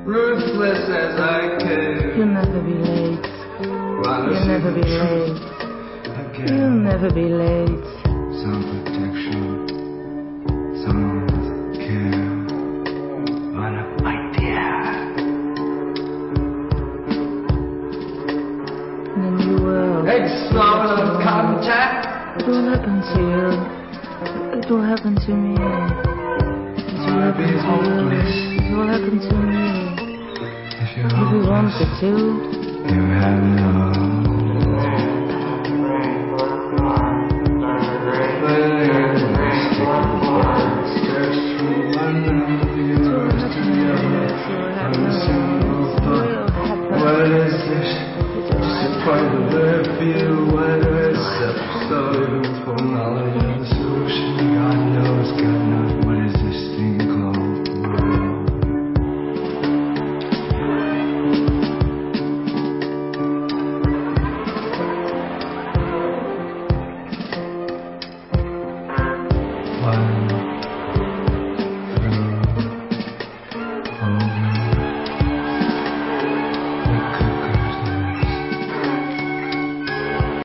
ruthless as I could. You'll never be late. You'll never be late. You'll never be late. Some protection, some care, but an idea. In the new world, Explode of contact. it will happen to you. It will happen to me. It will happen to you. It will happen to me. If you're If we wanted to. you have no. What is this? Just a point of review. What is episode for knowledge and solution? God knows, what is this thing called the world? One.